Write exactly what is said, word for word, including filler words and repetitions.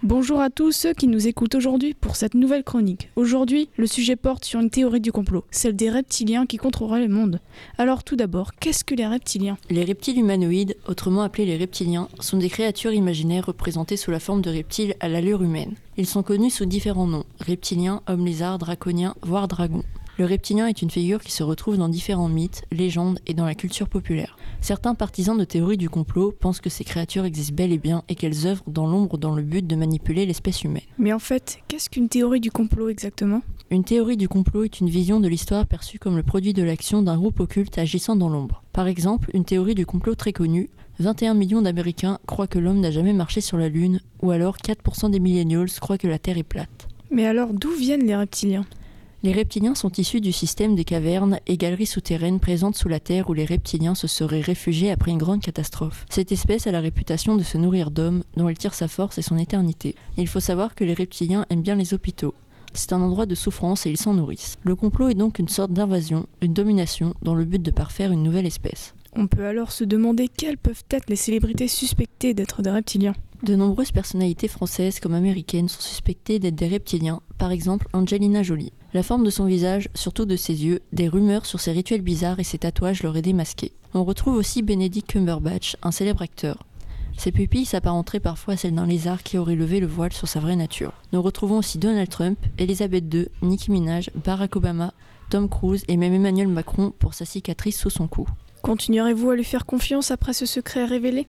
Bonjour à tous ceux qui nous écoutent aujourd'hui pour cette nouvelle chronique. Aujourd'hui, le sujet porte sur une théorie du complot, celle des reptiliens qui contrôleraient le monde. Alors tout d'abord, qu'est-ce que les reptiliens ? Les reptiles humanoïdes, autrement appelés les reptiliens, sont des créatures imaginaires représentées sous la forme de reptiles à l'allure humaine. Ils sont connus sous différents noms, reptiliens, hommes-lézards, draconiens, voire dragons. Le reptilien est une figure qui se retrouve dans différents mythes, légendes et dans la culture populaire. Certains partisans de théories du complot pensent que ces créatures existent bel et bien et qu'elles œuvrent dans l'ombre dans le but de manipuler l'espèce humaine. Mais en fait, qu'est-ce qu'une théorie du complot exactement ? Une théorie du complot est une vision de l'histoire perçue comme le produit de l'action d'un groupe occulte agissant dans l'ombre. Par exemple, une théorie du complot très connue, vingt et un millions d'Américains croient que l'homme n'a jamais marché sur la Lune, ou alors quatre pour cent des millennials croient que la Terre est plate. Mais alors d'où viennent les reptiliens ? Les reptiliens sont issus du système des cavernes et galeries souterraines présentes sous la Terre où les reptiliens se seraient réfugiés après une grande catastrophe. Cette espèce a la réputation de se nourrir d'hommes, dont elle tire sa force et son éternité. Il faut savoir que les reptiliens aiment bien les hôpitaux. C'est un endroit de souffrance et ils s'en nourrissent. Le complot est donc une sorte d'invasion, une domination, dans le but de parfaire une nouvelle espèce. On peut alors se demander quelles peuvent être les célébrités suspectées d'être des reptiliens. De nombreuses personnalités françaises comme américaines sont suspectées d'être des reptiliens, par exemple Angelina Jolie. La forme de son visage, surtout de ses yeux, des rumeurs sur ses rituels bizarres et ses tatouages l'auraient démasqué. On retrouve aussi Benedict Cumberbatch, un célèbre acteur. Ses pupilles s'apparenteraient parfois à celles d'un lézard qui aurait levé le voile sur sa vraie nature. Nous retrouvons aussi Donald Trump, Elisabeth deux, Nicki Minaj, Barack Obama, Tom Cruise et même Emmanuel Macron pour sa cicatrice sous son cou. Continuerez-vous à lui faire confiance après ce secret révélé ?